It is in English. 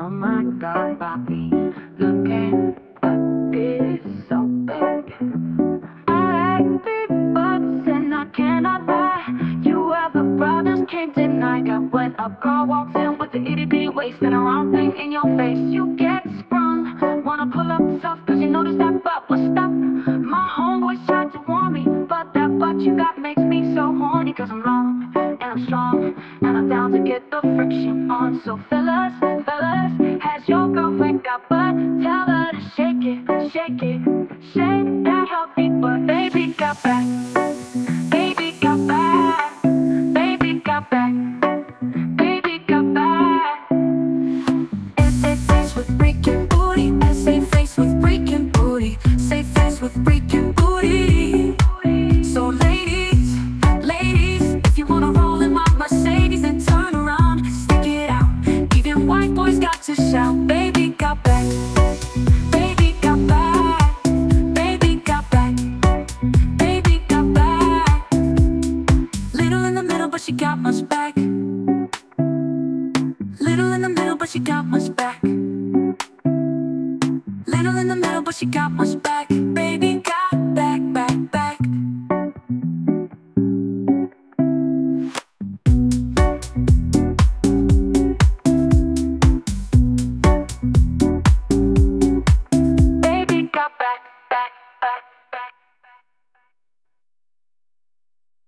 Oh my God, Bobby, look at this so big. I like big butts and I cannot lie. You ever brothers can't deny that when a girl walks in with the itty bitty waist and a round thing in your face, you get sprung. Wanna pull up tough cause you notice that butt was stuck. My homeboys tried to warn me, but that butt you got makes me so horny. Cause I'm long and I'm strong and I'm down to get the friction on. So fellas, has your girlfriend got butt? Tell her to shake it, shake it, shake that healthy butt. Baby got back, baby got back, baby got back, baby got back. Say face with freaking booty, say face with freaking booty, say face with freaking booty. So ladies, if you wanna roll in my Mercedes, then turn around, stick it out. Even white boys got to shout, baby got back, baby got back, baby got back, baby got back. Little in the middle, but she got much back. Little in the middle, but she got much back. Little in the middle, but she got much back, baby.